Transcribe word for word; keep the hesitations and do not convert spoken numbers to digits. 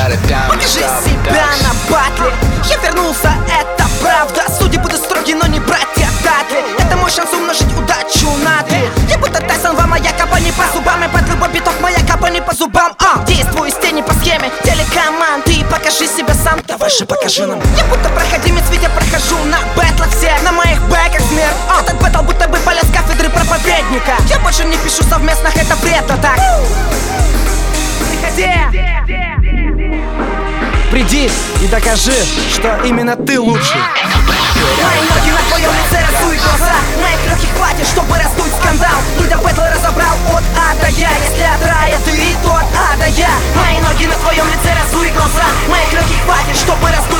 Покажи себя на батле. Я вернулся, это правда. Судьи будут строги, но не братья Датли. Это мой шанс умножить удачу на три. Я будто Тайсон, вам моя капа не по зубам. И под любой биток моя капа не по зубам. а. Действую из тени по схеме телекоманд. Ты покажи себя сам, давай же покажи нам. Я будто проходимец, ведь я прохожу на бэтлах все. На моих бэках смерть. а. Этот бэтл будто бы полез с кафедры проповедника. Я больше не пишу совместных, это вредно так. Приходи, приди и докажи, что именно ты лучший. Мои ноги на твоем лице, разуй глаза. Моих легких хватит, чтобы раздуть скандал. Будь бэтл разобрал от А до Я. Если от рая ты, то от А до Я. Мои ноги на твоем лице, разуй глаза. Моих легких хватит, чтобы раздуть